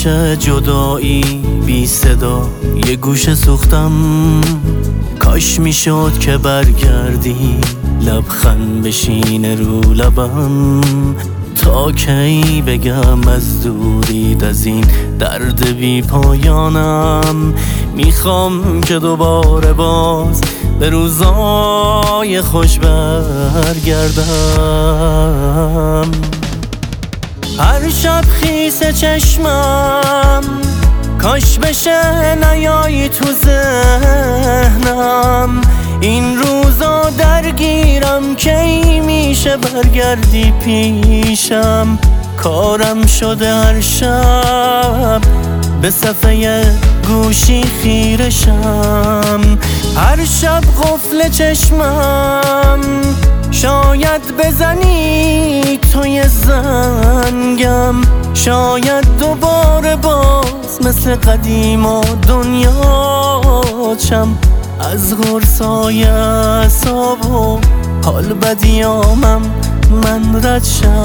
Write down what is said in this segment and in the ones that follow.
آتش جدایی بی صدا یه گوشه سوختم. کاش میشد که برگردی لبخند بشینه رو لبم. تا کی بگم از دورید از این درد بی پایانم. میخوام که دوباره باز به روزای خوش برگردم. هر شب خیس چشمم کاش بشه نیایی تو ذهنم. این روزا درگیرم کی میشه برگردی پیشم. کارم شده هر شب به صفحه گوشی خیرشم. هر شب قفل چشمم شاید بزنی توی زنگم. شاید دوباره باز مثل قدیم و دنیا چم. از غرصای اعصاب و حال بدیامم من رد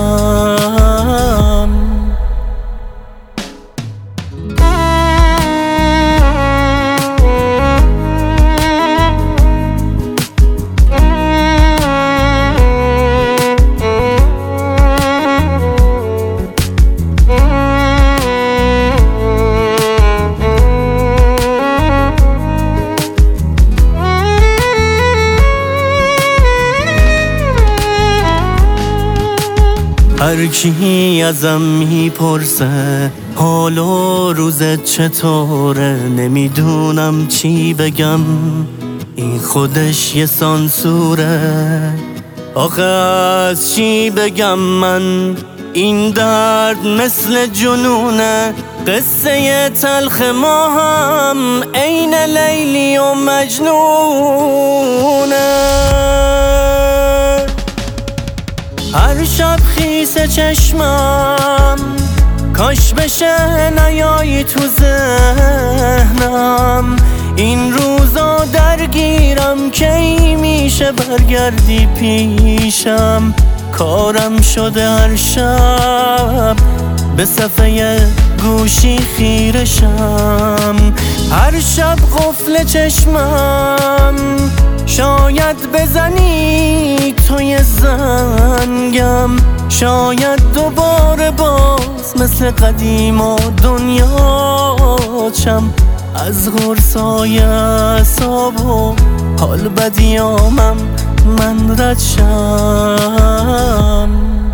شم. هر کی ازم میپرسه حال و روزت چطوره، نمیدونم چی بگم. این خودش یه سانسوره. آخه از چی بگم من؟ این درد مثل جنونه. قصه تلخ ما هم عین لیلی و مجنونه. هر شب خیس چشمم کاش بشه نیایی تو ذهنم. این روزا درگیرم کی میشه برگردی پیشم. کارم شده هر شب به صفحه گوشی خیرشم. هر شب قفل چشمم شاید بزنی توی زنگم. شاید دوباره باز مثل قدیم و دنیا چم. از غرصای اعصاب و حال بدیامم من رد شم.